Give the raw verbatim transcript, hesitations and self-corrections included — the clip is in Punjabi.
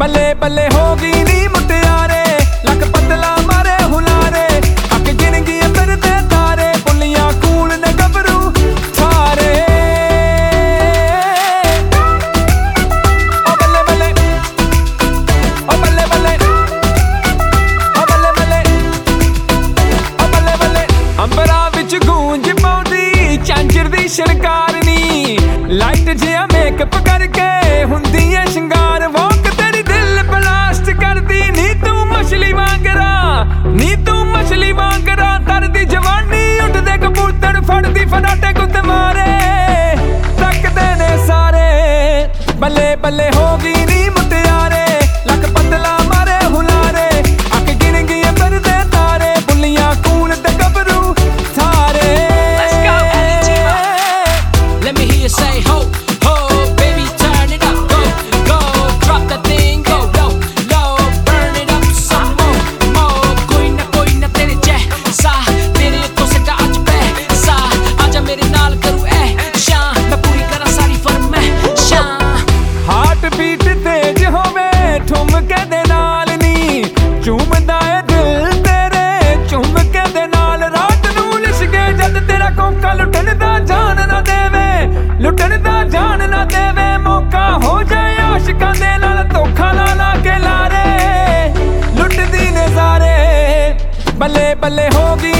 ਬੱਲੇ ਬੱਲੇ ਹੋ ਗਈ ਨੀ ਮੁਟਿਆਰੇ, ਲੱਕ ਪਤਲਾ ਮਾਰੇ ਹੁਲਾਰੇ, ਅੱਕ ਗਿਣ ਗਈ ਫਿਰਦੇ ਤਾਰੇ, ਬੁੱਲੀਆਂ ਕੂਲ ਨੇ ਗੱਭਰੂ ਸਾਰੇ। ਓ ਬੱਲੇ ਬੱਲੇ, ਓ ਬੱਲੇ ਬੱਲੇ, ਓ ਬੱਲੇ ਬੱਲੇ, ਓ ਬੱਲੇ ਬੱਲੇ। ਅੰਬਰਾਂ ਵਿੱਚ ਗੂੰਜ ਪਾਉਂਦੀ ਝਾਂਜਰ ਦੀ ਸ਼ਿੰਗਾਰਨੀ, ਲਾਈਟ ਜਿਹਾ ਮੇਕਅਪ ਕਰਕੇ ਹੁੰਦੀ ਏ ਸ਼ਿੰਗਾਰ। ਵੋਕ ਤੇਰੀ ਦਿਲ ਬਲਾਸਟ ਕਰਦੀ, ਨੀ ਤੂੰ ਮਛਲੀ ਵਾਂਗਰਾ, ਨੀ ਤੂੰ ਮਛਲੀ ਵਾਂਗਰਾ। ਤਰਦੀ ਜਵਾਨੀ ਉੱਡਦੇ ਕਬੂਤਰ, ਫੜਦੀ ਫਨਾਟੇ ਗੁੱਤ ਮਾਰੇ, ਤੱਕਦੇ ਨੇ ਸਾਰੇ। ਬੱਲੇ ਬੱਲੇ ਹੋ ਗਈ ਨੀ ਮੁਟਿਆਰੇ, ਲੱਕ ਪਤਲਾ ਮਾਰੇ ਹੁਲਾਰੇ, ਅੱਕ ਗਿਣ ਗਈ ਫਿਰਦੇ ਤਾਰੇ, ਬੁੱਲੀਆਂ ਕੂਲ ਤੇ ਗੱਭਰੂ ਸਾਰੇ। Let's go, Ellie T-Mo. Let me hear you say ho, ho, baby, turn it up, go, go, drop that thing, go low, low, burn it up some more, more. कोई ना कोई ना तेरे जैसा, तेरे तो से आज पैसा, आजा मेरे नाल करूँ ऐ शान, मैं पूरी करा सारी फरमाइशां। हार्ट बीट तेज होवे ठुमके दे नाल नी, चूमदा ए दिल तेरे झुमके दे नाल। रात नूं लिशके जद तेरा कोका, लुटण दा जान ना देवे, लुटण दा जान ना देवे। मौका हो जाए आशिकां दे नाल, धोखा ला ला के लारे, लुटदी ने सारे। ਬੱਲੇ ਬੱਲੇ ਹੋ ਗਈ